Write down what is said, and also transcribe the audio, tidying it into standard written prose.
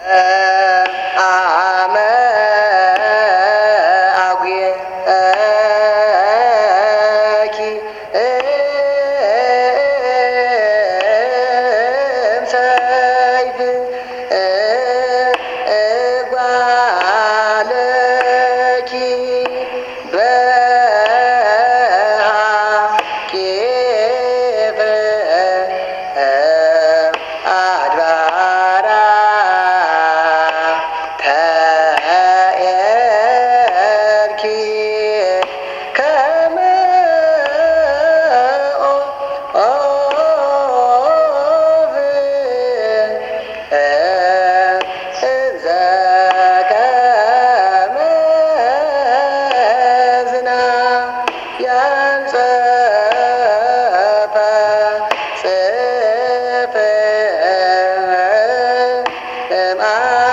አመ አጉየኪ እምሰይፍ እጓለኪ በሃቄፈ አድባራ ተኤርኪ ከመ ኦፍ እንዘ ከመ ዝናብ ያንጸፈ ጽፈ እምአ